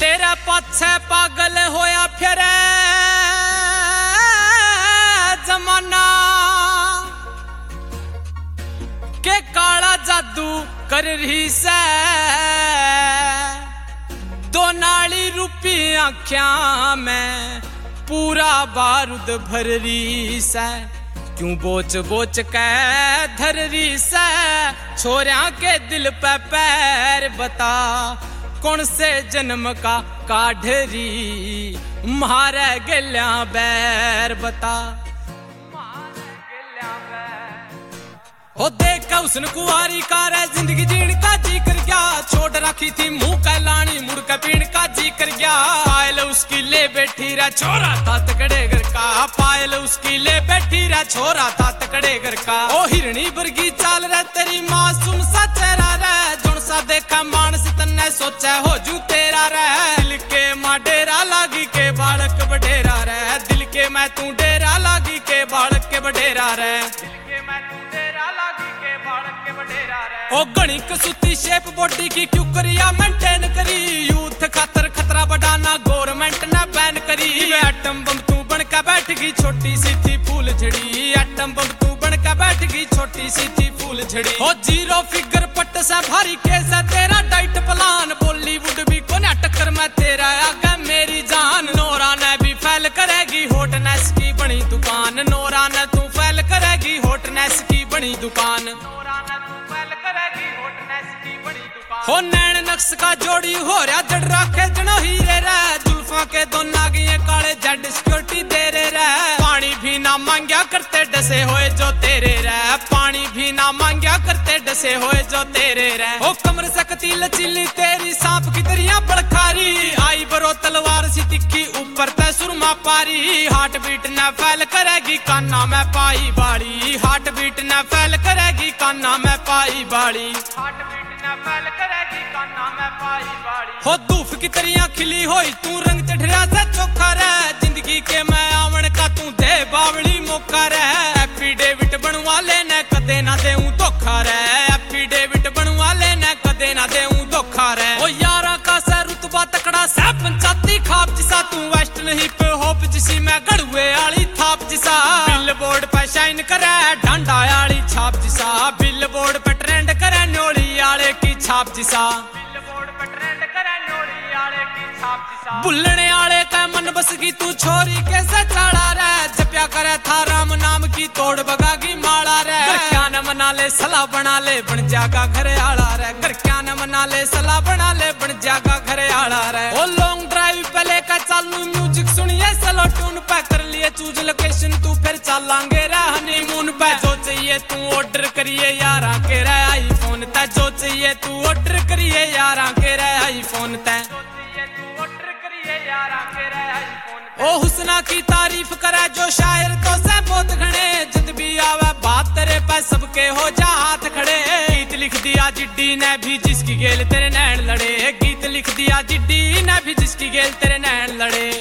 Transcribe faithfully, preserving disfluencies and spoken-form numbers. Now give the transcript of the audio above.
तेरा पाछे पागल होया फिर जमाना के काला जादू कर रही से दो नाली रूपी आँखिया में पूरा बारूद भर रही से क्यों बोच बोच के धर रही से छोरिया के दिल पे पैर बता कौन से जन्म का काढ़री मारे गल्या बैर बता हो देखा उसने कुआरी का रे जिंदगी जीण का जी कर गया छोड़ रखी थी मुंह का लानी मुड़ का पीण का जी कर गया पायल उसकी ले बैठी रे छोरा था तकड़े घर का पायल उसकी ले बैठी रे छोरा था तकड़े घर का ओ हिरणी वर्गी चाल रे तेरी मासूम सा चेहरा रे जोन सा देखा मानस तन्ने सोचा हो जू तेरा रे दिल के मां डेरा लागी के बालक बडेरा रे दिल के मैं तू डेरा लागी के बालक के बडेरा रे दिल के मैं तू डेरा लागी के बालक के बडेरा रे ओ गणी कसूती शेप बॉडी की क्यों करिया मेंटेन करी यूथ खातर खतरा बढ़ाना गवर्नमेंट ने बैन करी एटम बम तू बनकर बैठ गई छोटी सी थी फूल झड़ी एटम बम तू बनकर बैठ गई छोटी सी थी फूल झड़ी ओ जीरो फिगर पट सा भारी केस है तेरा डाइट प्लान बॉलीवुड भी कोने टक्कर में तेरा आगे मेरी जान नोरा ने भी फैल करेगी हॉटनेस की बनी दुकान नोरा ने तू फैल करेगी हॉटनेस की बनी दुकान नोरा ने तू फैल करेगी हॉटनेस की बनी दुकान हो नैन नक्श का जोड़ी हो रहा जड़ राखे जनो हीरे रे जुल्फा के दो नागिए काले जड सिक्योरिटी दे रे रे पानी भी ना मांगया करते डसे होए जो तेरे रे पानी भी ना मांगया करते डसे होए जो तेरे रे ओ कमर सकती लचीली तेरी सांप की दरिया बड़खारी आई बरो तलवार सी तिखी ऊपर ते सुरमा पारी हार्ट बीट न फैल करेगी काना में पाई बाड़ी हार्ट बीट न फैल करेगी काना में पाई बाड़ी हार्ट बीट न फैल करेगी काना में पाई बाड़ी हो धूफ की तरिया खिली होई तू रंग चढ़िया से चोखा रे जिंदगी के मैं आवन का तू दे बावली मौका रे एफिडेविट बनवा लेने कदे ना देऊं धोखा रे एफिडेविट बनवा लेने कदे ना देऊं धोखा रे ओ यारा का से रुतबा तकड़ा से पंचायती खाप जिसा तू वेस्टर्न हिप हॉप जिसी मैं गड़ुए आली थाप जिसा बिलबोर्ड पे शाइन करे डांडा आली छाप जिसा बिलबोर्ड पे ट्रेंड करे न्योली आले की छाप जिसा बिलबोर्ड पे ट्रेंड करे न्योली आले की छाप जिसा बुलने आले का मन बस की तू छोरी कैसे चाड़ा रे जप्या करे था राम नाम की तोड़ बगागी माला रे घर क्या न मना ले सलाह बना ले बन जागा घरे आला रे घर क्या न मना ले सलाह बना ले बन जागा घरे आला रे ओ लॉन्ग ड्राइव पे लेकर चालू म्यूजिक सुनिए सलो ट्यून पे कर लिए चूज लोकेशन तू फिर चलांगे रे हनीमून पे जो चाहिए तू ऑर्डर करिए यारा के रे आईफोन ते जो चाहिए तू ऑर्डर करिए यारा के रे आईफोन ते ओ हुस्ना की तारीफ करे जो शायर तो से बहुत घने जिद भी आवे बात तेरे पे सबके हो जा हाथ खड़े गीत लिख दिया जिड्डी ने भी जिसकी गेल तेरे नैन लड़े गीत लिख दिया जिड्डी ने भी जिसकी गेल तेरे नैन लड़े